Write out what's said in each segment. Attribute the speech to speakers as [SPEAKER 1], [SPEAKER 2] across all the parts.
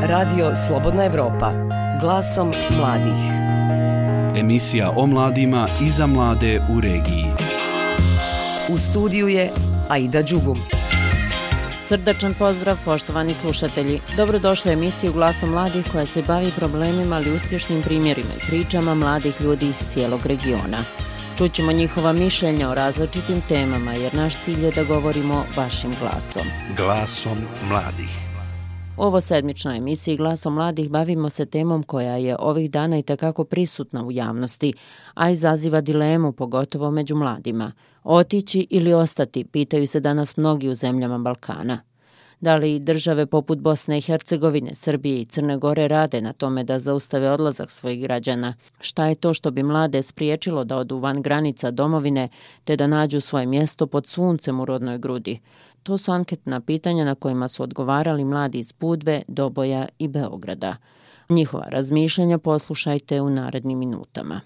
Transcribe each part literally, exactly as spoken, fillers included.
[SPEAKER 1] Radio Slobodna Evropa, glasom mladih.
[SPEAKER 2] Emisija o mladima i za mlade u regiji.
[SPEAKER 1] U studiju je Aida Đugum.
[SPEAKER 3] Srdačan pozdrav, poštovani slušatelji. Dobrodošli u emisiju Glasom mladih koja se bavi problemima ali uspješnim primjerima i pričama mladih ljudi iz cijelog regiona. Čućemo njihova mišljenja o različitim temama jer naš cilj je da govorimo vašim glasom.
[SPEAKER 4] Glasom mladih.
[SPEAKER 3] U ovo sedmičnoj emisiji Glasom mladih bavimo se temom koja je ovih dana i takako prisutna u javnosti, a izaziva dilemu pogotovo među mladima. Otići ili ostati, pitaju se danas mnogi u zemljama Balkana. Da li države poput Bosne i Hercegovine, Srbije i Crne Gore rade na tome da zaustave odlazak svojih građana? Šta je to što bi mlade spriječilo da odu van granica domovine te da nađu svoje mjesto pod suncem u rodnoj grudi? To su anketna pitanja na kojima su odgovarali mladi iz Budve, Doboja i Beograda. Njihova razmišljanja poslušajte u narednim minutama.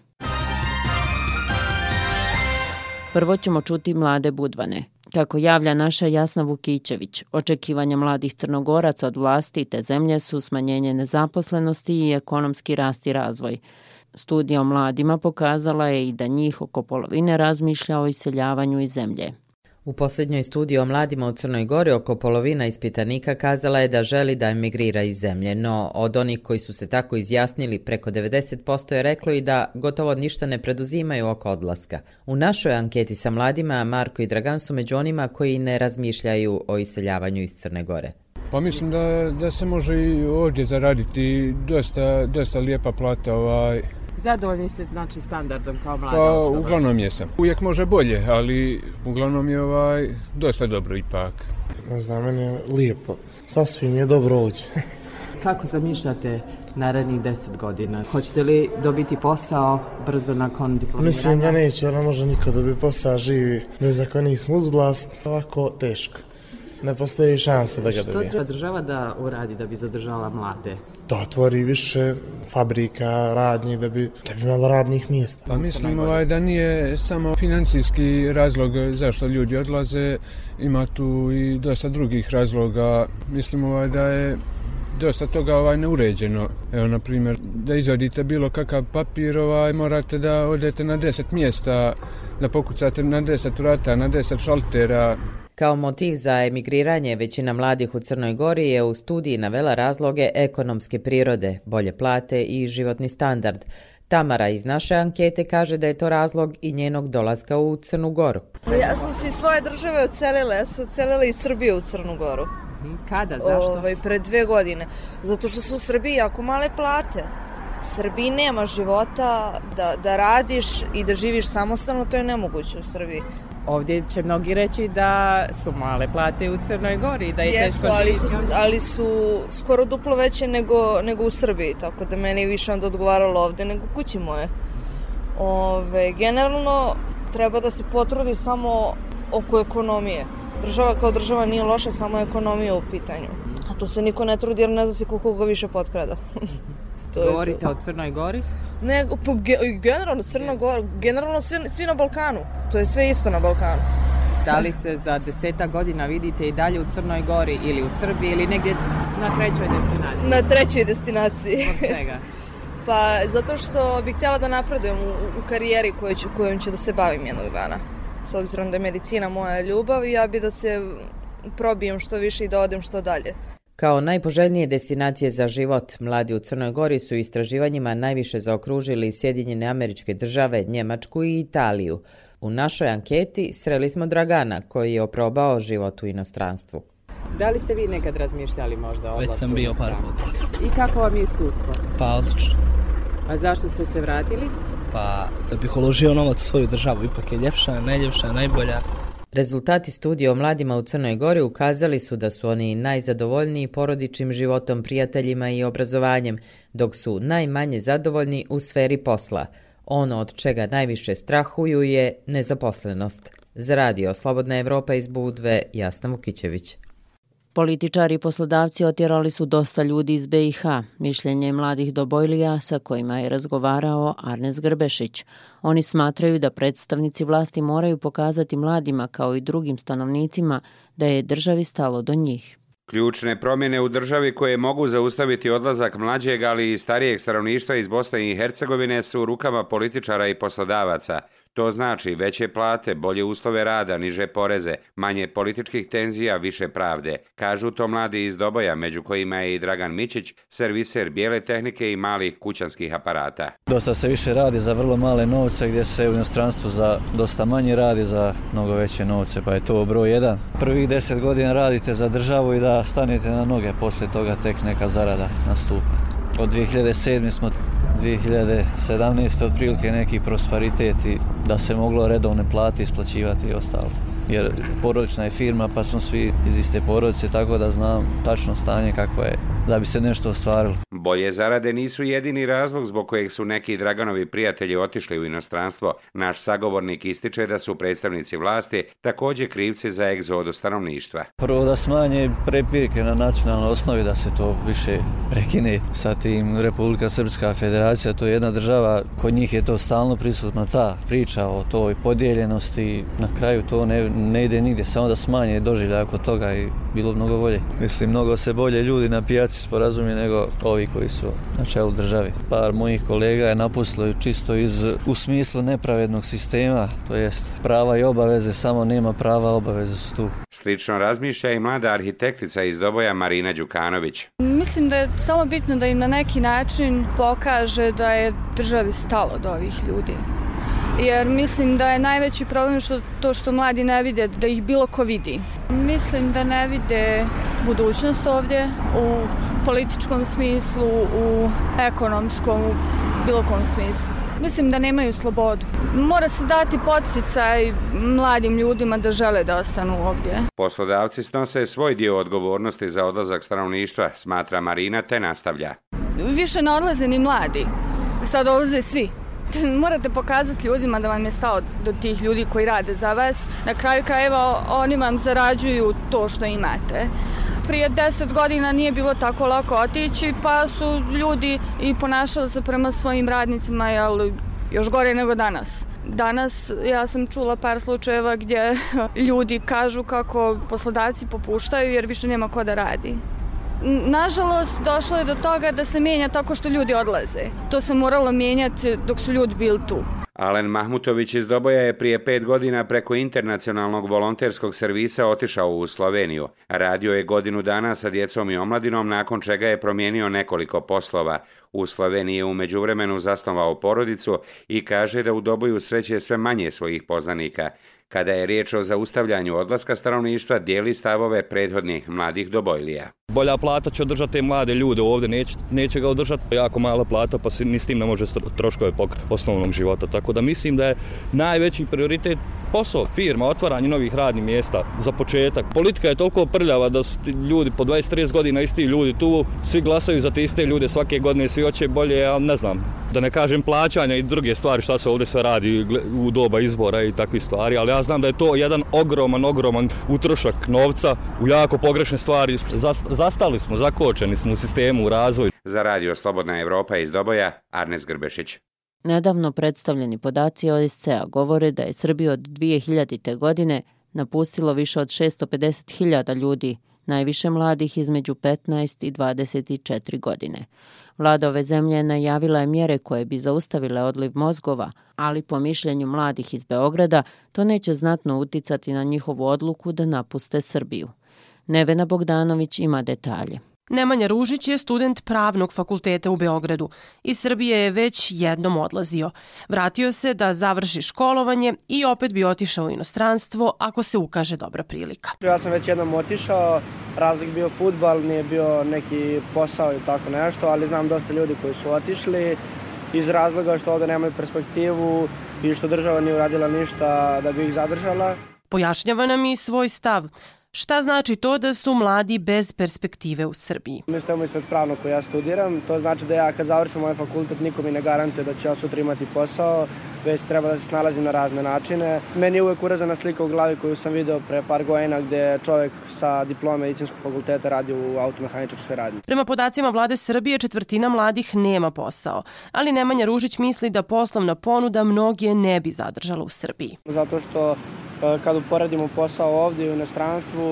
[SPEAKER 3] Prvo ćemo čuti mlade Budvane. Kako javlja naša Jasna Vukićević, očekivanja mladih Crnogoraca od vlasti te zemlje su smanjenje nezaposlenosti i ekonomski rast i razvoj. Studija o mladima pokazala je i da njih oko polovine razmišlja o iseljavanju iz zemlje.
[SPEAKER 5] U posljednjoj studiji o mladima u Crnoj Gori oko polovina ispitanika kazala je da želi da emigrira iz zemlje, no od onih koji su se tako izjasnili preko devedeset posto je reklo i da gotovo ništa ne preduzimaju oko odlaska. U našoj anketi sa mladima Marko i Dragan su među onima koji ne razmišljaju o iseljavanju iz Crne Gore.
[SPEAKER 6] Pa mislim da, da se može i ovdje zaraditi dosta, dosta lijepa plata. Ovaj.
[SPEAKER 7] Zadovoljni ste znači standardom kao mlada
[SPEAKER 6] pa,
[SPEAKER 7] osoba?
[SPEAKER 6] Uglavnom jesam. Uvijek može bolje, ali uglavnom je ovaj dosta dobro ipak.
[SPEAKER 8] Ne znam, meni je lijepo. Sasvim je dobro ovdje.
[SPEAKER 7] Kako zamišljate narednih deset godina? Hoćete li dobiti posao brzo nakon diplomiranja?
[SPEAKER 8] Mislim da neće, ona može niko dobiti posao, živi bez ako nismo uz vlast. Ovako teško. Ne postoji šanse da ga dobije.
[SPEAKER 7] Što treba država da uradi da bi zadržala mlade?
[SPEAKER 8] Da otvori više fabrika, radnji, da bi, da bi imalo radnih mjesta.
[SPEAKER 6] Pa mislim ovaj, da nije samo financijski razlog zašto ljudi odlaze, ima tu i dosta drugih razloga. Mislim ovaj, da je dosta toga ovaj, neuređeno. Evo, na primjer, da izvadite bilo kakav papir, ovaj, morate da odete na deset mjesta, da pokucate na deset vrata, na deset šaltera.
[SPEAKER 5] Kao motiv za emigriranje većina mladih u Crnoj Gori je u studiji navela razloge ekonomske prirode, bolje plate i životni standard. Tamara iz naše ankete kaže da je to razlog i njenog dolaska u Crnu Goru.
[SPEAKER 9] Ja sam se iz svoje države odselila, ja sam odselila iz Srbije u Crnu Goru.
[SPEAKER 7] Kada? Zašto?
[SPEAKER 9] Ovaj, pred dve godine. Zato što su u Srbiji jako male plate. U Srbiji nema života da, da radiš i da živiš samostalno, to je nemoguće u Srbiji.
[SPEAKER 7] Ovdje će mnogi reći da su male plate u Crnoj Gori, da je
[SPEAKER 9] Jesu,
[SPEAKER 7] teško
[SPEAKER 9] ali
[SPEAKER 7] živjeti.
[SPEAKER 9] su, ali su skoro duplo veće nego, nego u Srbiji, tako da meni više onda odgovaralo ovdje nego kući moje. Ove, generalno treba da se potrudi samo oko ekonomije. Država kao država nije loša, samo ekonomija u pitanju. A tu se niko ne trudi jer ne zna se koliko ga više potkrada. To
[SPEAKER 7] Govorite o Crnoj Gori?
[SPEAKER 9] Ne, po, generalno Crna Gora, generalno svi, svi na Balkanu. To je sve isto na Balkanu.
[SPEAKER 7] Da li se za desetak godina vidite i dalje u Crnoj Gori ili u Srbiji ili negdje na trećoj destinaciji?
[SPEAKER 9] Na trećoj destinaciji.
[SPEAKER 7] Od čega?
[SPEAKER 9] Pa zato što bih htjela da napredujem u, u karijeri koju ću, kojom ću da se bavim jednog dana. S obzirom da je medicina moja ljubav i ja bi da se probijem što više i da odem što dalje.
[SPEAKER 5] Kao najpoželjnije destinacije za život, mladi u Crnoj Gori su istraživanjima najviše zaokružili Sjedinjene Američke Države, Njemačku i Italiju. U našoj anketi sreli smo Dragana, koji je oprobao život u inostranstvu.
[SPEAKER 7] Da li ste vi nekad razmišljali možda o odlasku?
[SPEAKER 10] Već sam bio par puta.
[SPEAKER 7] I kako vam je iskustvo?
[SPEAKER 10] Pa odlično.
[SPEAKER 7] A zašto ste se vratili?
[SPEAKER 10] Pa da bih uložio novac u svoju državu, ipak je ljepša, najljepša, najbolja.
[SPEAKER 5] Rezultati studije o mladima u Crnoj Gori ukazali su da su oni najzadovoljniji porodičnim životom, prijateljima i obrazovanjem, dok su najmanje zadovoljni u sferi posla. Ono od čega najviše strahuju je nezaposlenost. Za radio Slobodna Evropa iz Budve, Jasna Vukićević.
[SPEAKER 3] Političari i poslodavci otjerali su dosta ljudi iz be i ha, mišljenje mladih Dobojlija sa kojima je razgovarao Arnes Grbešić. Oni smatraju da predstavnici vlasti moraju pokazati mladima kao i drugim stanovnicima da je državi stalo do njih.
[SPEAKER 11] Ključne promjene u državi koje mogu zaustaviti odlazak mlađeg, ali i starijeg stanovništva iz Bosne i Hercegovine su u rukama političara i poslodavaca. To znači veće plate, bolje uslove rada, niže poreze, manje političkih tenzija, više pravde. Kažu to mladi iz Doboja, među kojima je i Dragan Mićić, serviser bijele tehnike i malih kućanskih aparata.
[SPEAKER 12] Dosta se više radi za vrlo male novce, gdje se u inostranstvu za dosta manje radi za mnogo veće novce, pa je to broj jedan. Prvih deset godina radite za državu i da stanete na noge, poslije toga tek neka zarada nastupa. Od dvije hiljade sedme smo dvije hiljade sedamnaeste otprilike neki prosperitet i da se moglo redovne plate isplaćivati i ostalo. Jer porodična je firma, pa smo svi iz iste porodice, tako da znam tačno stanje kako je, da bi se nešto ostvarilo.
[SPEAKER 11] Bolje zarade nisu jedini razlog zbog kojeg su neki Draganovi prijatelji otišli u inostranstvo. Naš sagovornik ističe da su predstavnici vlasti također krivci za egzodu stanovništva.
[SPEAKER 12] Prvo da smanje prepirke na nacionalnoj osnovi, da se to više prekine sa tim. Republika Srpska federacija, to je jedna država, kod njih je to stalno prisutna ta priča o toj podijeljenosti, na kraju to ne, ne ide nigdje, samo da smanje doživljaj oko toga i bilo mnogo bolje. Mislim, mnogo se bolje ljudi na pijaci sporazumije nego ovi koji su na čelu države. Par mojih kolega je napustilo čisto iz, u smislu nepravednog sistema, to jest prava i obaveze, samo nema prava, obaveze su tu.
[SPEAKER 11] Slično razmišlja i mlada arhitektica iz Doboja Marina Đukanović.
[SPEAKER 13] Mislim da je samo bitno da im na neki način pokaže da je državi stalo do ovih ljudi. Jer mislim da je najveći problem što, to što mladi ne vide, da ih bilo ko vidi. Mislim da ne vide budućnost ovdje u političkom smislu, u ekonomskom, u bilo kom smislu. Mislim da nemaju slobodu. Mora se dati podsticaj mladim ljudima da žele da ostanu ovdje.
[SPEAKER 11] Poslodavci snose svoj dio odgovornosti za odlazak stanovništva, smatra Marina, te nastavlja.
[SPEAKER 13] Više ne odlaze ni mladi, sad odlaze svi. Morate pokazati ljudima da vam je stao do tih ljudi koji rade za vas. Na kraju krajeva oni vam zarađuju to što imate. Prije deset godina nije bilo tako lako otići, pa su ljudi i ponašali se prema svojim radnicima, jel, još gore nego danas. Danas ja sam čula par slučajeva gdje ljudi kažu kako poslodavci popuštaju jer više nema ko da radi. Nažalost, došlo je do toga da se mijenja tako što ljudi odlaze. To se moralo mijenjati dok su ljudi bili tu.
[SPEAKER 11] Alen Mahmutović iz Doboja je prije pet godina preko internacionalnog volonterskog servisa otišao u Sloveniju. Radio je godinu dana sa djecom i omladinom, nakon čega je promijenio nekoliko poslova. U Sloveniji je u međuvremenu zasnovao porodicu i kaže da u Doboju sreće sve manje svojih poznanika. Kada je riječ o zaustavljanju odlaska stanovništva, dijeli stavove prethodnih mladih Dobojlija.
[SPEAKER 14] Bolja plata će održati te mlade ljude ovdje, neće, neće ga održati. Jako mala plata, pa ni s tim ne može troškove pokriti osnovnog života. Tako da mislim da je najveći prioritet posao, firma, otvaranje novih radnih mjesta za početak. Politika je toliko prljava da su ljudi po dvadeset do trideset godina isti ljudi tu, svi glasaju za te iste ljude svake godine, svi hoće bolje, ali ne znam, da ne kažem plaćanja i druge stvari šta se ovdje sve radi u doba izbora i takvih stvari, ali ja znam da je to jedan ogroman, ogroman utrošak novca u jako pogrešne stvari. Zastali smo, zakočeni smo u sistemu, u razvoju.
[SPEAKER 11] Za Radio Slobodna Evropa iz Doboja, Arnes Grbešić.
[SPEAKER 3] Nedavno predstavljeni podaci O S C A govore da je Srbiju od dvije hiljadite. godine napustilo više od šesto pedeset hiljada ljudi, najviše mladih između petnaest i dvadeset četiri godine. Vlada ove zemlje najavila je mjere koje bi zaustavile odliv mozgova, ali po mišljenju mladih iz Beograda to neće znatno uticati na njihovu odluku da napuste Srbiju. Nevena Bogdanović ima detalje.
[SPEAKER 15] Nemanja Ružić je student Pravnog fakulteta u Beogradu. Iz Srbije je već jednom odlazio. Vratio se da završi školovanje i opet bi otišao u inostranstvo ako se ukaže dobra prilika.
[SPEAKER 16] Ja sam već jednom otišao, razlik bio fudbal, nije bio neki posao ili tako nešto, ali znam dosta ljudi koji su otišli iz razloga što ovdje nemaju perspektivu i što država nije uradila ništa da bi ih zadržala.
[SPEAKER 15] Pojašnjava nam i svoj stav. Šta znači to da su mladi bez perspektive u Srbiji?
[SPEAKER 16] Mi stojimo ispred pravnog koji ja studiram. To znači da ja kad završim moj fakultet niko mi ne garantuje da ću ja sutra imati posao, već treba da se snalazim na razne načine. Meni je uvek urazana slika u glavi koju sam video pre par godina gde čovjek sa diplomom medicinskog fakulteta radi u automehaničarskoj radnji.
[SPEAKER 15] Prema podacima vlade Srbije četvrtina mladih nema posao, ali Nemanja Ružić misli da poslovna ponuda mnoge ne bi zadržala u Srbiji.
[SPEAKER 16] Zato što kad uporedimo posao ovdje u inostranstvu,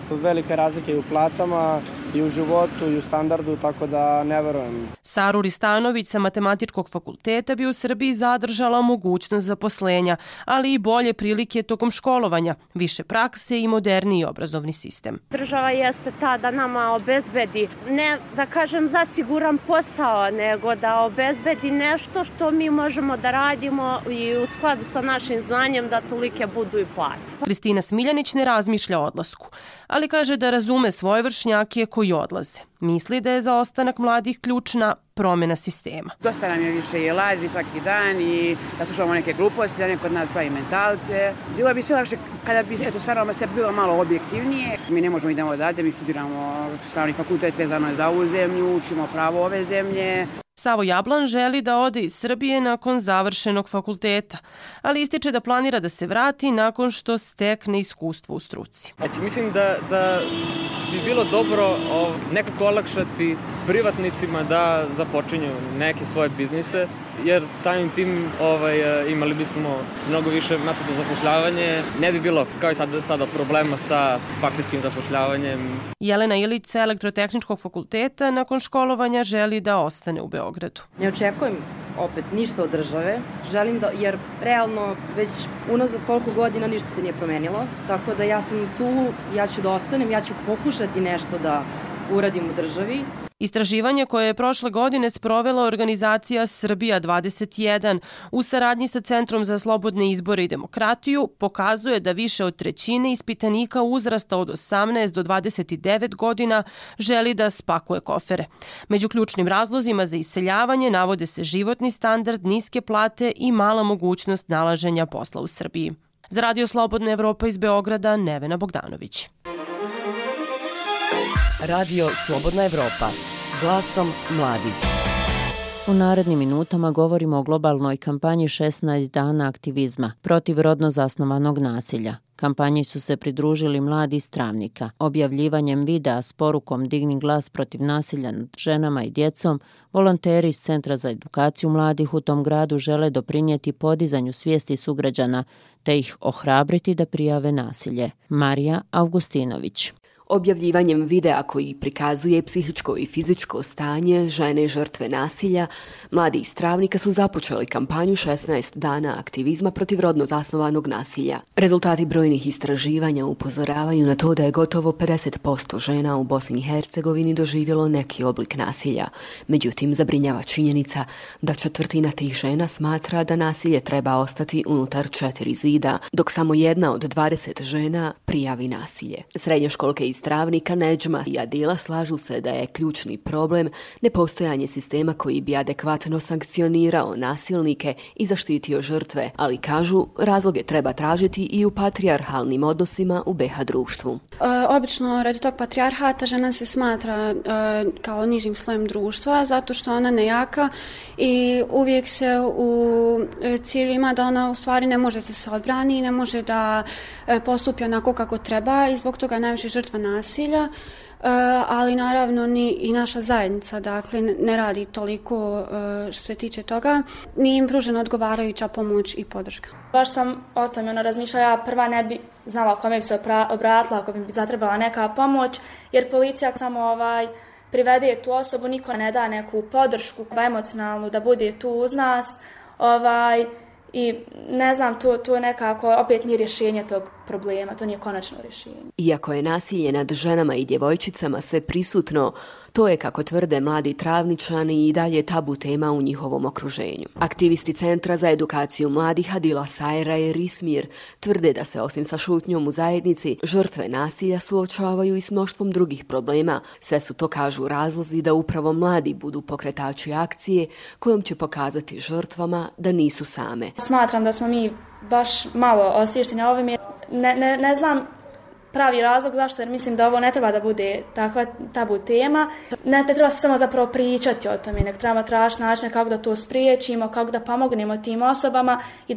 [SPEAKER 16] velike razlike i u platama, i u životu, i u standardu, tako da ne verujem.
[SPEAKER 15] Saru Ristanović sa Matematičkog fakulteta bi u Srbiji zadržala mogućnost zaposlenja, ali i bolje prilike tokom školovanja, više prakse i moderniji obrazovni sistem.
[SPEAKER 17] Država jeste ta da nama obezbedi, ne da kažem zasiguran posao, nego da obezbedi nešto što mi možemo da radimo i u skladu sa našim znanjem da tolike budu i plate.
[SPEAKER 15] Kristina Smiljanić ne razmišlja o odlasku, ali kaže da razume svoje vršnjake koji odlaze. Misli da je za ostanak mladih ključna promjena sistema.
[SPEAKER 18] Dosta nam je više i laži svaki dan i da slušamo neke gluposti, da neko od nas pravi mentalce. Bilo bi sve lakše kada bi eto, stvarno sve bilo malo objektivnije. Mi ne možemo idemo odavde, mi studiramo pravni fakultet vezano je za ovu zemlju, učimo pravo ove zemlje.
[SPEAKER 15] Savo Jablan želi da ode iz Srbije nakon završenog fakulteta, ali ističe da planira da se vrati nakon što stekne iskustvo u struci.
[SPEAKER 19] Znači, mislim da, da bi bilo dobro o, nekako olakšati privatnicima da započinju neke svoje biznise, jer samim tim ovaj, imali bismo mnogo više mesta za zapošljavanje. Ne bi bilo kao i sada, sada problema sa faktičkim zapošljavanjem.
[SPEAKER 15] Jelena Ilić sa Elektrotehničkog fakulteta nakon školovanja želi da ostane u Beogradu.
[SPEAKER 20] Ne očekujem opet ništa od države, želim da, jer realno već unazad koliko godina ništa se nije promenilo, tako da ja sam tu, ja ću da ostanem, ja ću pokušati nešto da uradim u državi.
[SPEAKER 15] Istraživanje koje je prošle godine sprovela organizacija Srbija dvadeset jedan u saradnji sa Centrom za slobodne izbore i demokratiju pokazuje da više od trećine ispitanika uzrasta od osamnaest do dvadeset devet godina želi da spakuje kofere. Među ključnim razlozima za iseljavanje navode se životni standard, niske plate i mala mogućnost nalaženja posla u Srbiji. Za Radio Slobodna Evropa iz Beograda, Nevena Bogdanović.
[SPEAKER 1] Radio Slobodna Evropa, glasom mladih.
[SPEAKER 3] U narednim minutama govorimo o globalnoj kampanji šesnaest dana aktivizma protiv rodno zasnovanog nasilja. Kampanji su se pridružili mladi iz Travnika. Objavljivanjem videa s porukom Digni glas protiv nasilja nad ženama i djecom, volonteri iz Centra za edukaciju mladih u tom gradu žele doprinijeti podizanju svijesti sugrađana te ih ohrabriti da prijave nasilje. Marija Augustinović.
[SPEAKER 21] Objavljivanjem videa koji prikazuje psihičko i fizičko stanje žene žrtve nasilja, mladi iz Travnika su započeli kampanju šesnaest dana aktivizma protiv rodno zasnovanog nasilja. Rezultati brojnih istraživanja upozoravaju na to da je gotovo pedeset posto žena u Bosni i Hercegovini doživjelo neki oblik nasilja. Međutim, zabrinjava činjenica da četvrtina tih žena smatra da nasilje treba ostati unutar četiri zida, dok samo jedna od dvadeset žena prijavi nasilje. Srednjoškolke iz Travnika, Neđma i Adila slažu se da je ključni problem nepostojanje sistema koji bi adekvatno sankcionirao nasilnike i zaštitio žrtve, ali kažu razloge treba tražiti i u patrijarhalnim odnosima u be ha društvu.
[SPEAKER 22] E, obično radi tog patrijarhata žena se smatra e, kao nižim slojem društva zato što ona nejaka i uvijek se u cilju ima da ona u stvari ne može da se odbrani, ne može da e, postupi onako kako treba i zbog toga je najviše žrtva nasilja, ali naravno ni i naša zajednica, dakle ne radi toliko što se tiče toga, nije im pružena odgovarajuća pomoć i podrška.
[SPEAKER 23] Baš sam o tome ono, razmišljala, ja prva ne bi znala kome bi se obratila ako bi mi zatrebala neka pomoć, jer policija samo ovaj, privede tu osobu, niko ne da neku podršku emocionalnu da bude tu uz nas, ovaj, i ne znam, to, to nekako opet nije rješenje tog problema, to nije konačno rješenje.
[SPEAKER 21] Iako je nasilje nad ženama i djevojčicama sve prisutno, to je, kako tvrde mladi Travničani, i dalje tabu tema u njihovom okruženju. Aktivisti Centra za edukaciju mladih Adila Sajra i Rismir tvrde da se osim sa šutnjom u zajednici, žrtve nasilja suočavaju i s mnoštvom drugih problema. Sve su to, kažu, razlozi da upravo mladi budu pokretači akcije kojom će pokazati žrtvama da nisu same.
[SPEAKER 23] Smatram da smo mi baš malo osvješteni ovim, jer ne, ne, ne znam pravi razlog zašto, jer mislim da ovo ne treba da bude takva tabu tema. Ne, ne treba se samo zapravo pričati o tome, nek treba tražiti načine kako da to spriječimo, kako da pomognemo tim osobama i da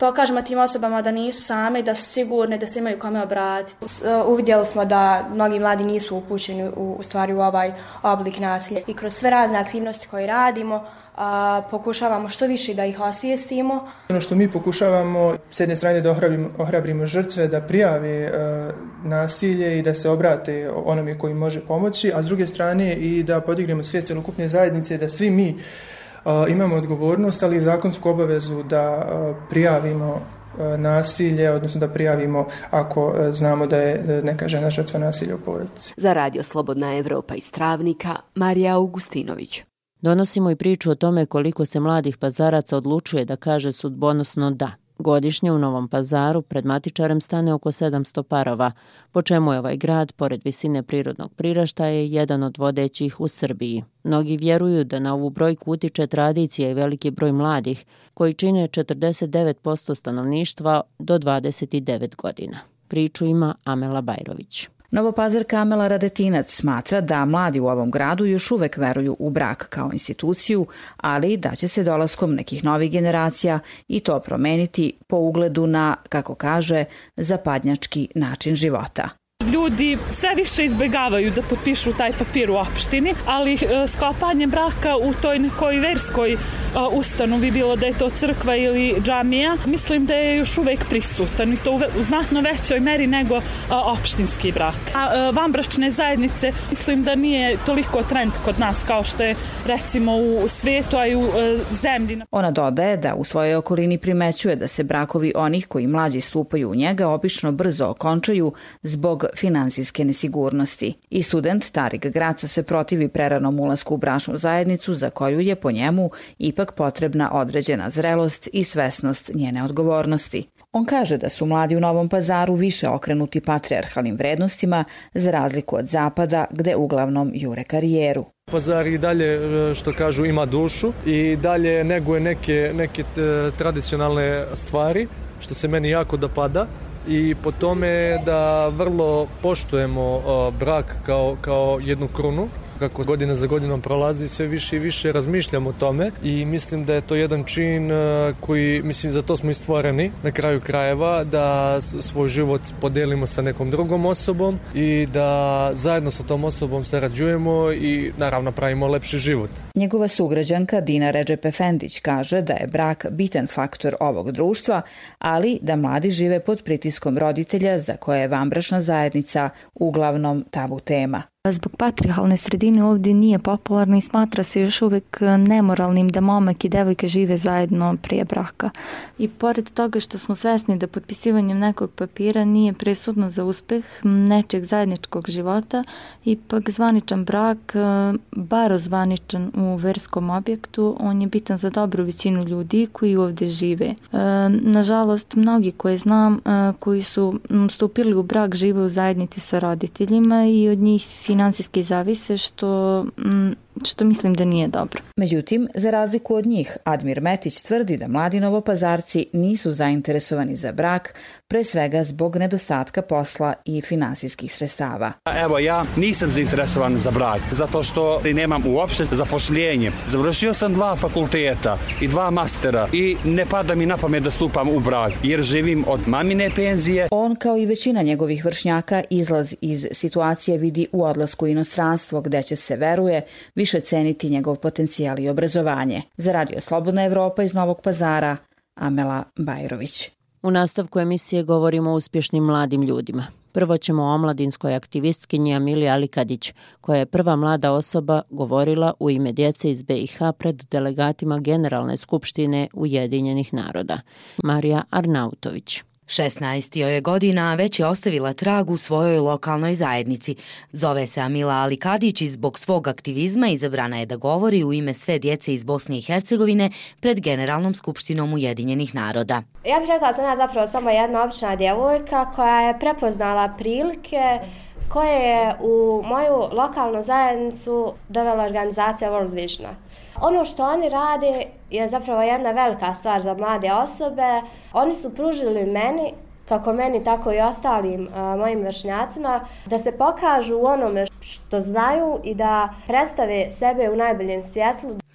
[SPEAKER 23] pokažemo tim osobama da nisu same, da su sigurne, da se imaju kome obratiti.
[SPEAKER 2] Uvidjeli smo da mnogi mladi nisu upućeni u, u stvari u ovaj oblik nasilja i kroz sve razne aktivnosti koje radimo a, pokušavamo što više da ih osvijestimo.
[SPEAKER 4] Ono što mi pokušavamo s jedne strane da ohrabrimo, ohrabrimo žrtve da prijave a, nasilje i da se obrate onome koji može pomoći, a s druge strane i da podignemo svijest celokupne zajednice da svi mi a, imamo odgovornost, ali i zakonsku obavezu da a, prijavimo a, nasilje, odnosno da prijavimo ako a, znamo da je neka žena žrtva nasilja u porodici.
[SPEAKER 21] Za Radio Slobodna Evropa iz Travnika, Marija Augustinović.
[SPEAKER 3] Donosimo i priču o tome koliko se mladih pazaraca odlučuje da kaže sudbonosno da. Godišnje u Novom Pazaru pred matičarem stane oko sedamsto parova, po čemu je ovaj grad, pored visine prirodnog priraštaja, jedan od vodećih u Srbiji. Mnogi vjeruju da na ovu brojku utiče tradicija i veliki broj mladih, koji čine četrdeset devet posto stanovništva do dvadeset devet godina. Priču ima Amela Bajrović.
[SPEAKER 8] Novopazarka Amela Radetinac smatra da mladi u ovom gradu još uvek veruju u brak kao instituciju, ali da će se dolaskom nekih novih generacija i to promeniti po ugledu na, kako kaže, zapadnjački način života.
[SPEAKER 24] Ljudi sve više izbjegavaju da potpišu taj papir u opštini, ali sklapanje braka u toj nekoj verskoj ustanovi, bilo da je to crkva ili džamija, mislim da je još uvek prisutan i to u znatno većoj meri nego opštinski brak. A vanbračne zajednice mislim da nije toliko trend kod nas kao što je recimo u svijetu, a i u zemlji.
[SPEAKER 8] Ona dodaje da u svojoj okolini primećuje da se brakovi onih koji mlađi stupaju u njega obično brzo okončaju zbog finansijske nesigurnosti. I student Tarik Graca se protivi preranom ulasku u bračnu zajednicu za koju je po njemu ipak potrebna određena zrelost i svesnost njene odgovornosti. On kaže da su mladi u Novom Pazaru više okrenuti patrijarhalnim vrednostima za razliku od zapada gde uglavnom jure karijeru.
[SPEAKER 25] Pazar i dalje, što kažu, ima dušu i dalje neguje neke, neke tradicionalne stvari, što se meni jako dopada. I po tome da vrlo poštujemo uh, brak kao, kao jednu krunu. Kako godina za godinom prolazi, sve više i više razmišljamo o tome i mislim da je to jedan čin uh, koji, mislim, za to smo i stvoreni na kraju krajeva, da svoj život podelimo sa nekom drugom osobom i da zajedno sa tom osobom sarađujemo i naravno pravimo lepši život.
[SPEAKER 8] Njegova sugrađanka Dina Redžep Efendić kaže da je brak bitan faktor ovog društva, ali da mladi žive pod pritiskom roditelja za koje je vanbračna zajednica uglavnom tabu tema.
[SPEAKER 26] Zbog patrijarhalne sredine ovdje nije popularno i smatra se još uvijek nemoralnim da momak i devojka žive zajedno prije braka. I pored toga što smo svesni da potpisivanjem nekog papira nije presudno za uspeh nečeg zajedničkog života, ipak zvaničan brak, bar ozvaničan u verskom objektu, on je bitan za dobru većinu ljudi koji ovdje žive. Nažalost, mnogi koje znam koji su stupili u brak žive u zajednici sa roditeljima i od njih finansijski zavise, što, što mislim da nije dobro.
[SPEAKER 8] Međutim, za razliku od njih, Admir Metić tvrdi da mladi novopazarci nisu zainteresovani za brak, pre svega zbog nedostatka posla i finansijskih sredstava.
[SPEAKER 27] Evo, ja nisam zainteresovan za brak, zato što nemam uopšte zapošljenje. Završio sam dva fakulteta i dva mastera i ne pada mi na pamet da stupam u brak, jer živim od mamine penzije.
[SPEAKER 8] On, kao i većina njegovih vršnjaka, izlaz iz situacije vidi u odlasku u inostranstvo, gde će se, veruje, više ceniti njegov potencijal i obrazovanje. Za Radio Slobodna Evropa iz Novog Pazara, Amela Bajrović.
[SPEAKER 3] U nastavku emisije govorimo o uspješnim mladim ljudima. Prvo ćemo o omladinskoj aktivistkinji Amili Alikadić, koja je prva mlada osoba govorila u ime djece iz be i ha pred delegatima Generalne skupštine Ujedinjenih naroda. Marija Arnautović.
[SPEAKER 28] šesnaest joj je godina, već je ostavila trag u svojoj lokalnoj zajednici. Zove se Amila Alikadić i zbog svog aktivizma izabrana je da govori u ime sve djece iz Bosne i Hercegovine pred Generalnom skupštinom Ujedinjenih naroda.
[SPEAKER 29] Ja bih rekla da sam ja zapravo samo jedna obična djevojka koja je prepoznala prilike koje je u moju lokalnu zajednicu dovela organizacija World Visiona. Ono što oni rade je zapravo jedna velika stvar za mlade osobe. Oni su pružili meni, kako meni tako i ostalim a, mojim vršnjacima, da se pokažu u onome što znaju i da predstave sebe u najboljem svjetlu.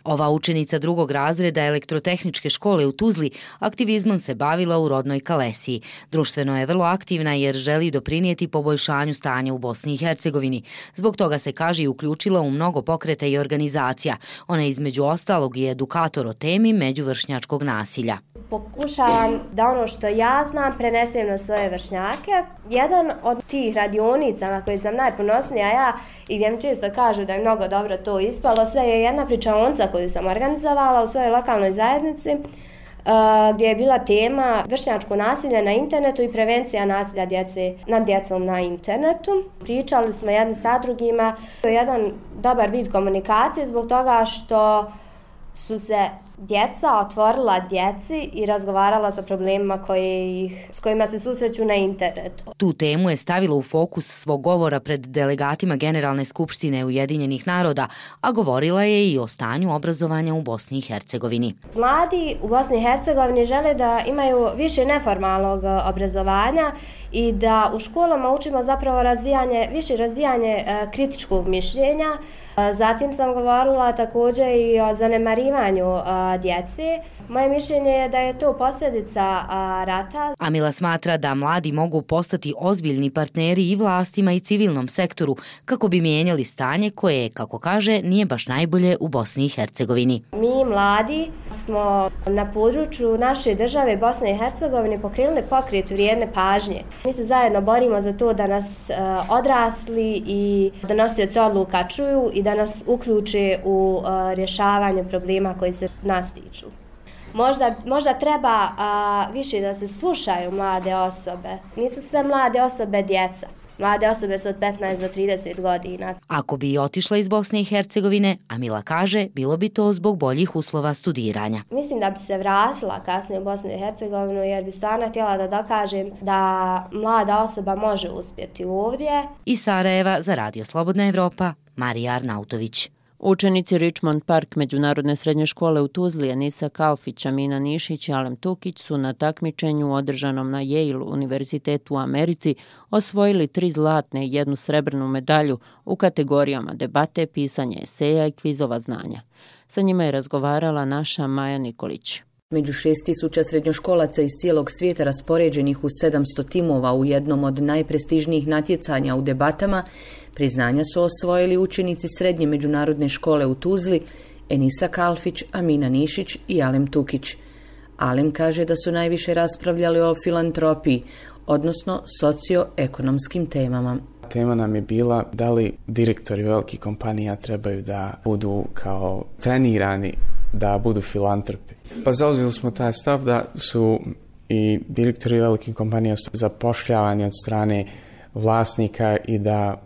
[SPEAKER 28] Ova učenica drugog razreda elektrotehničke škole u Tuzli aktivizmom se bavila u rodnoj Kalesiji. Društveno je vrlo aktivna jer želi doprinijeti poboljšanju stanja u Bosni i Hercegovini. Zbog toga se, kaže, i uključila u mnogo pokreta i organizacija. Ona je između ostalog i edukator o temi međuvršnjačkog nasilja.
[SPEAKER 29] Pokušavam da ono što ja znam prenesem na svoje vršnjake. Jedan od tih radionica na koji sam najponosnija ja i gdje mi često kažu da je mnogo dobro to ispalo, sve je jedna pričaonica koju sam organizovala u svojoj lokalnoj zajednici, gdje je bila tema vršnjačko nasilje na internetu i prevencija nasilja djece, nad djecom na internetu. Pričali smo jedni sa drugima. To je jedan dobar vid komunikacije zbog toga što su se djeca otvorila djeci i razgovarala sa problemima koje ih, s kojima se susreću na internetu.
[SPEAKER 28] Tu temu je stavila u fokus svog govora pred delegatima Generalne skupštine Ujedinjenih naroda, a govorila je i o stanju obrazovanja u Bosni i Hercegovini.
[SPEAKER 29] Mladi u Bosni i Hercegovini žele da imaju više neformalnog obrazovanja i da u školama učimo zapravo razvijanje, više razvijanje e, kritičkog mišljenja. E, zatim sam govorila također i o zanemarivanju e, djece. Moje mišljenje je da je to posljedica a, rata.
[SPEAKER 28] Amila smatra da mladi mogu postati ozbiljni partneri i vlastima i civilnom sektoru kako bi mijenjali stanje koje, kako kaže, nije baš najbolje u Bosni i Hercegovini.
[SPEAKER 29] Mi mladi smo na području naše države Bosne i Hercegovine pokrenuli pokret vrijedne pažnje. Mi se zajedno borimo za to da nas a, odrasli i donosioci odluka čuju i da nas uključe u a, rješavanje problema koji se nas tiču. Možda, možda treba a, više da se slušaju mlade osobe. Nisu sve mlade osobe djeca. Mlade osobe su od petnaest do trideset godina.
[SPEAKER 28] Ako bi otišla iz Bosne i Hercegovine, Amila kaže, bilo bi to zbog boljih uslova studiranja.
[SPEAKER 29] Mislim da bi se vratila kasnije u Bosnu i Hercegovinu jer bi stvarno htjela da dokažem da mlada osoba može uspjeti ovdje.
[SPEAKER 28] Iz Sarajeva za Radio Slobodna Evropa, Marija Arnautović.
[SPEAKER 3] Učenici Richmond Park međunarodne srednje škole u Tuzli, Enisa Kalfić, Amina Nišić i Alem Tukić su na takmičenju održanom na Yale univerzitetu u Americi osvojili tri zlatne i jednu srebrnu medalju u kategorijama debate, pisanje eseja i kvizova znanja. Sa njima je razgovarala naša Maja Nikolić.
[SPEAKER 5] Među šest tisuća srednjoškolaca iz cijelog svijeta raspoređenih u sedamsto timova u jednom od najprestižnijih natjecanja u debatama, priznanja su osvojili učenici srednje međunarodne škole u Tuzli, Enisa Kalfić, Amina Nišić i Alem Tukić. Alem kaže da su najviše raspravljali o filantropiji, odnosno socioekonomskim temama.
[SPEAKER 6] Tema nam je bila da li direktori velikih kompanija trebaju da budu kao trenirani da budu filantropi. Pa zauzeli smo taj stav da su i direktori velikih kompanija zapošljavani od strane vlasnika i da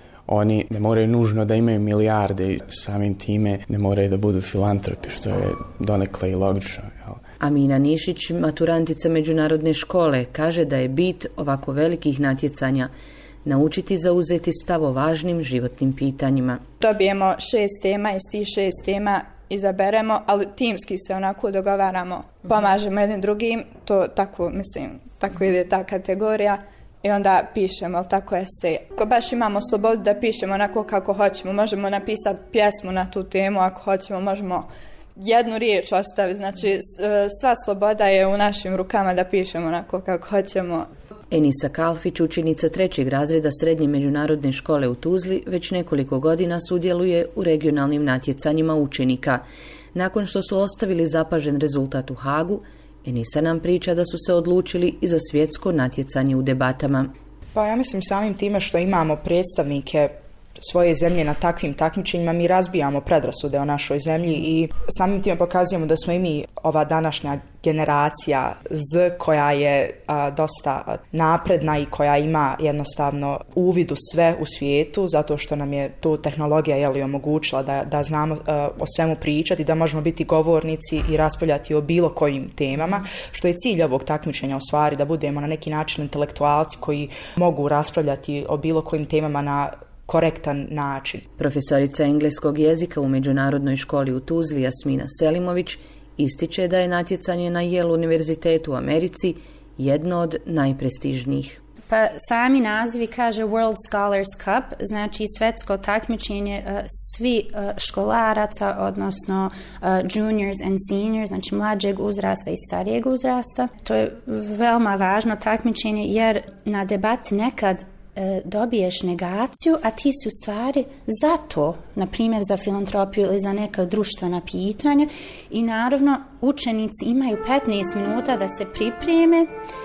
[SPEAKER 6] oni ne moraju nužno da imaju milijarde i samim time ne moraju da budu filantropi, što je donekle i logično. Jel?
[SPEAKER 5] Amina Nišić, maturantica međunarodne škole, kaže da je bit ovako velikih natjecanja naučiti zauzeti stav o važnim životnim pitanjima.
[SPEAKER 7] Dobijemo šest tema, iz tih šest tema izaberemo, ali timski se onako dogovaramo, pomažemo jednim drugim, to tako, mislim, tako ide ta kategorija i onda pišemo, ali tako esej. Ako baš imamo slobodu da pišemo onako kako hoćemo, možemo napisati pjesmu na tu temu, ako hoćemo, možemo jednu riječ ostaviti, znači sva sloboda je u našim rukama da pišemo onako kako hoćemo.
[SPEAKER 5] Enisa Kalfić, učenica trećeg razreda srednje međunarodne škole u Tuzli, već nekoliko godina sudjeluje u regionalnim natjecanjima učenika. Nakon što su ostavili zapažen rezultat u Hagu, Enisa nam priča da su se odlučili i za svjetsko natjecanje u debatama.
[SPEAKER 9] Pa ja mislim samim time što imamo predstavnike svoje zemlje na takvim takmičenjima, mi razbijamo predrasude o našoj zemlji i samim time pokazujemo da smo i mi ova današnja generacija Z koja je a, dosta napredna i koja ima jednostavno uvid u sve u svijetu, zato što nam je tu tehnologija jeli, omogućila da, da znamo a, o svemu pričati, da možemo biti govornici i raspravljati o bilo kojim temama, što je cilj ovog takmičenja u stvari, da budemo na neki način intelektualci koji mogu raspravljati o bilo kojim temama na korektan način.
[SPEAKER 5] Profesorica engleskog jezika u Međunarodnoj školi u Tuzli, Jasmina Selimović, ističe da je natjecanje na Yale univerzitetu u Americi jedno od najprestižnijih.
[SPEAKER 10] Pa sami nazivi kaže World Scholars Cup, znači svetsko takmičenje uh, svi uh, školaraca, odnosno uh, juniors and seniors, znači mlađeg uzrasta i starijeg uzrasta. To je veoma važno takmičenje jer na debati nekad dobiješ negaciju, a ti si u stvari za to, na primjer za filantropiju ili za neka društvena pitanja i naravno učenici imaju petnaest minuta da se pripreme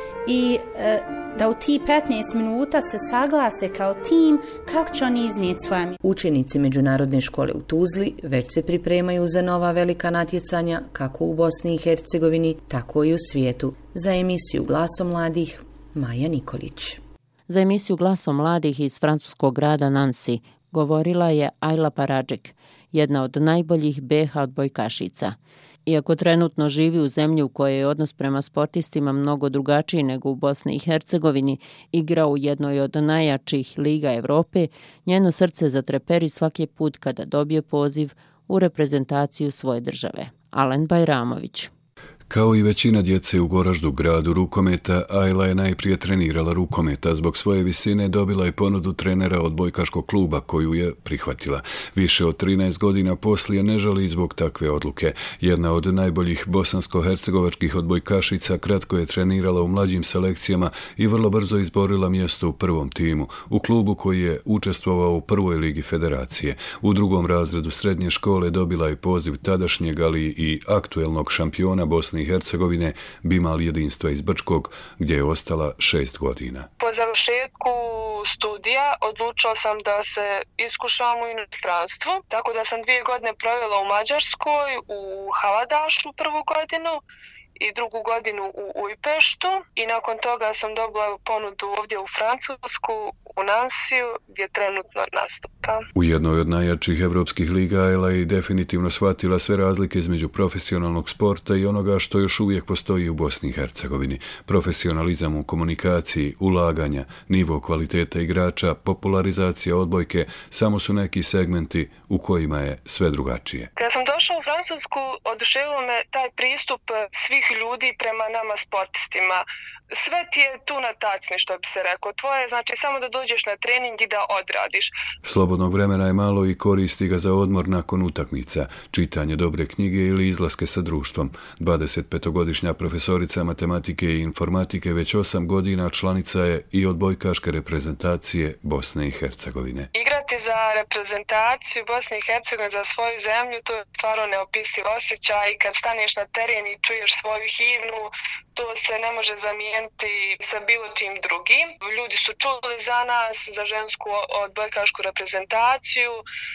[SPEAKER 10] i e, da u ti petnaest minuta se saglase kao tim kako će oni iznijeti svoje.
[SPEAKER 5] Učenici Međunarodne škole u Tuzli već se pripremaju za nova velika natjecanja kako u Bosni i Hercegovini, tako i u svijetu. Za emisiju Glasom mladih, Maja Nikolić.
[SPEAKER 3] Za emisiju Glasom mladih iz francuskog grada Nancy govorila je Ajla Paradžik, jedna od najboljih be ha odbojkašica. Iako trenutno živi u zemlji u kojoj je odnos prema sportistima mnogo drugačiji nego u Bosni i Hercegovini, igra u jednoj od najjačih liga Evrope, njeno srce zatreperi svaki put kada dobije poziv u reprezentaciju svoje države. Alen Bajramović.
[SPEAKER 11] Kao i većina djece u Goraždu, gradu rukometa, Ajla je najprije trenirala rukometa. Zbog svoje visine dobila je ponudu trenera odbojkaškog kluba koju je prihvatila. Više od trinaest godina poslije ne žali zbog takve odluke. Jedna od najboljih bosansko-hercegovačkih odbojkašica kratko je trenirala u mlađim selekcijama i vrlo brzo izborila mjesto u prvom timu, u klubu koji je učestvovao u prvoj ligi federacije. U drugom razredu srednje škole dobila je poziv tadašnjeg, ali i aktuelnog šampiona Bosne i Hercegovine Bimal Jedinstva iz Brčkog, gdje je ostala šest godina.
[SPEAKER 12] Po završetku studija odlučila sam da se iskušam u inostranstvu, tako da sam dvije godine provela u Mađarskoj, u Haladašu prvu godinu i drugu godinu u Ujpeštu i nakon toga sam dobila ponudu ovdje u Francusku, u Nansiju, gdje trenutno nastupam.
[SPEAKER 11] U jednoj od najjačih evropskih liga Ajla je definitivno shvatila sve razlike između profesionalnog sporta i onoga što još uvijek postoji u Bosni i Hercegovini. Profesionalizam u komunikaciji, ulaganja, nivo kvaliteta igrača, popularizacija odbojke samo su neki segmenti u kojima je sve drugačije.
[SPEAKER 12] Kada sam došla u Francusku, oduševilo me taj pristup svih ljudi prema nama sportistima. Sve ti je tu na tacni, što bi se rekao. Tvoje je znači samo da dođeš na trening i da odradiš.
[SPEAKER 11] Slobodnog vremena je malo i koristi ga za odmor nakon utakmica, čitanje dobre knjige ili izlaske sa društvom. dvadesetpetogodišnja profesorica matematike i informatike već osam godina članica je i odbojkaške reprezentacije Bosne i Hercegovine.
[SPEAKER 12] Igrati za reprezentaciju Bosne i Hercegovine, za svoju zemlju, to je stvarno neopisiv osjećaj. Kad staneš na teren i čuješ svoju himnu, to se ne može zamijeniti sa bilo čim drugim. Ljudi su čuli za nas, za žensku odbojkašku reprezentaciju.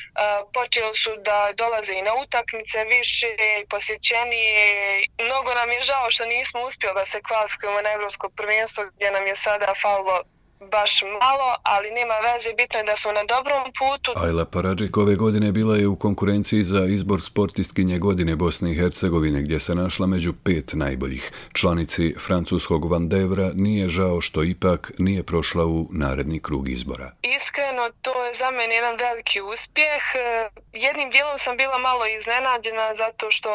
[SPEAKER 12] Počeli su da dolaze i na utakmice više, posjećenije. Mnogo nam je žao što nismo uspjeli da se kvalifikujemo na Evropsko prvenstvo, gdje nam je sada falilo baš malo, ali nema veze, bitno je da smo na dobrom putu.
[SPEAKER 11] Ajla Paradžik ove godine bila je u konkurenciji za izbor sportistkinje godine Bosne i Hercegovine, gdje se našla među pet najboljih. Članici francuskog Vandevra nije žao što ipak nije prošla u naredni krug izbora.
[SPEAKER 12] Iskreno, to je za mene jedan veliki uspjeh. Jednim dijelom sam bila malo iznenađena zato što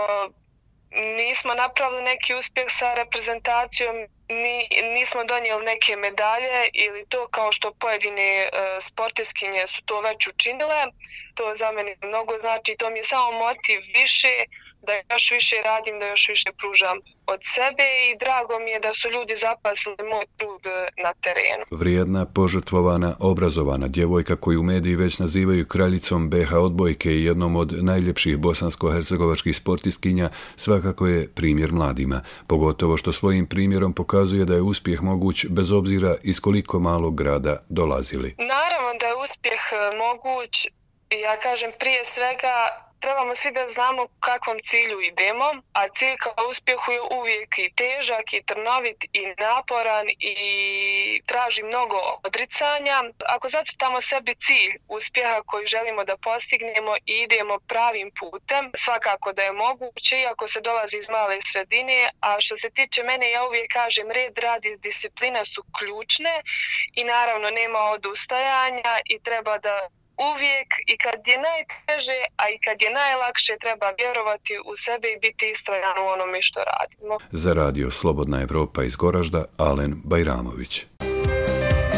[SPEAKER 12] nismo napravili neki uspjeh sa reprezentacijom, ni, nismo donijeli neke medalje ili to kao što pojedine e, sportiskinje su to već učinile. To za mene mnogo znači, to mi je samo motiv više da još više radim, da još više pružam od sebe i drago mi je da su ljudi zapasili moj trud na terenu.
[SPEAKER 11] Vrijedna, požrtvovana, obrazovana djevojka koju mediji već nazivaju kraljicom be ha odbojke i jednom od najljepših bosansko-hercegovačkih sportistkinja svakako je primjer mladima, pogotovo što svojim primjerom pokazuje da je uspjeh moguć bez obzira iz koliko malog grada dolazili.
[SPEAKER 12] Naravno da je uspjeh moguć, ja kažem prije svega trebamo svi da znamo u kakvom cilju idemo, a cilj kao uspjehu je uvijek i težak, i trnovit, i naporan, i traži mnogo odricanja. Ako zacrtamo sebi cilj uspjeha koji želimo da postignemo i idemo pravim putem, svakako da je moguće, iako se dolazi iz male sredine, a što se tiče mene, ja uvijek kažem, red, rad i disciplina su ključne i naravno nema odustajanja i treba da uvijek i kad je najteže, a i kad je najlakše, treba vjerovati u sebe i biti istrajan u onome što radimo.
[SPEAKER 11] Za radio Slobodna Evropa iz Goražda, Alen Bajramović.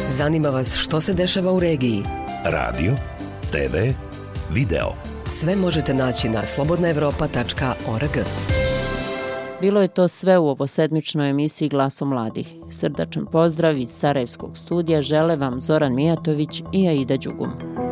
[SPEAKER 1] Zanima vas što se dešava u regiji?
[SPEAKER 13] Radio, te ve, video.
[SPEAKER 1] Sve možete naći na slobodna evropa tačka org.
[SPEAKER 3] Bilo je to sve u ovosedmičnoj emisiji Glasom mladih. Srdačan pozdrav iz Sarajevskog studija žele vam Zoran Mijatović i Aida Đugum.